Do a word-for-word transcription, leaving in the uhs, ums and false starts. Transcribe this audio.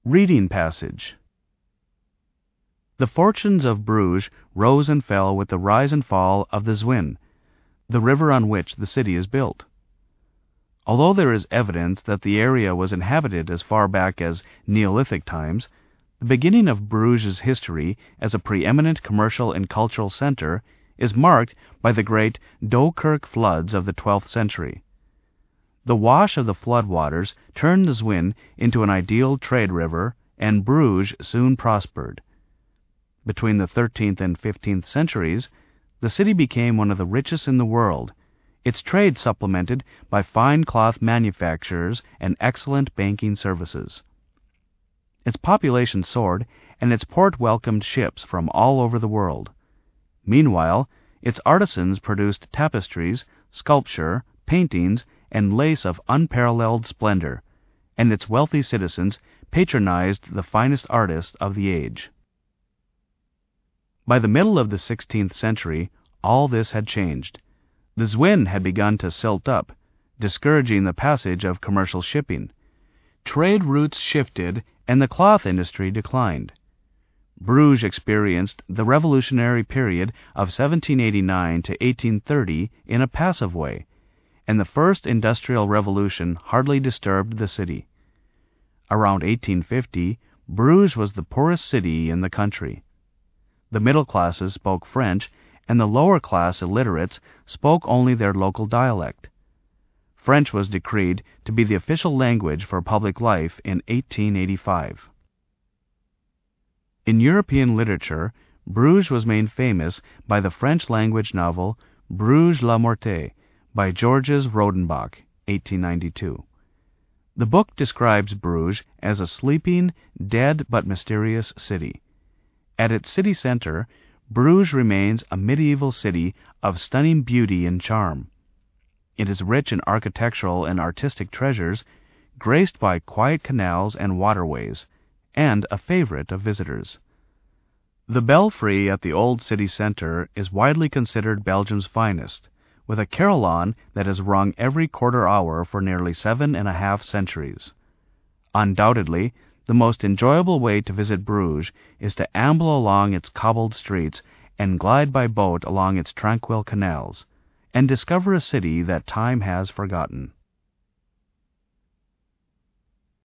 Reading passage. The fortunes of Bruges rose and fell with the rise and fall of the Zwin, the river on which the city is built. Although there is evidence that the area was inhabited as far back as Neolithic times, the beginning of Bruges' history as a preeminent commercial and cultural center is marked by the great Doekirk floods of the twelfth century. The wash of the flood waters turned the Zwin into an ideal trade river, and Bruges soon prospered. Between the thirteenth and fifteenth centuries, the city became one of the richest in the world, its trade supplemented by fine cloth manufactures and excellent banking services. Its population soared, and its port welcomed ships from all over the world. Meanwhile, its artisans produced tapestries, sculpture, paintings, and lace of unparalleled splendor, and its wealthy citizens patronized the finest artists of the age. By the middle of the sixteenth century, all this had changed. The Zwin had begun to silt up, discouraging the passage of commercial shipping. Trade routes shifted, and the cloth industry declined. Bruges experienced the revolutionary period of seventeen eighty-nine to eighteen thirty in a passive way, and the first industrial revolution hardly disturbed the city. Around eighteen fifty, Bruges was the poorest city in the country. The middle classes spoke French, and the lower class illiterates spoke only their local dialect. French was decreed to be the official language for public life in eighteen eighty-five. In European literature, Bruges was made famous by the French-language novel Bruges la Morte by Georges Rodenbach, eighteen ninety-two. The book describes Bruges as a sleeping, dead but mysterious city. At its city center, Bruges remains a medieval city of stunning beauty and charm. It is rich in architectural and artistic treasures, graced by quiet canals and waterways, and a favorite of visitors. The belfry at the old city center is widely considered Belgium's finest, with a carillon that has rung every quarter hour for nearly seven and a half centuries. Undoubtedly, the most enjoyable way to visit Bruges is to amble along its cobbled streets and glide by boat along its tranquil canals, and discover a city that time has forgotten.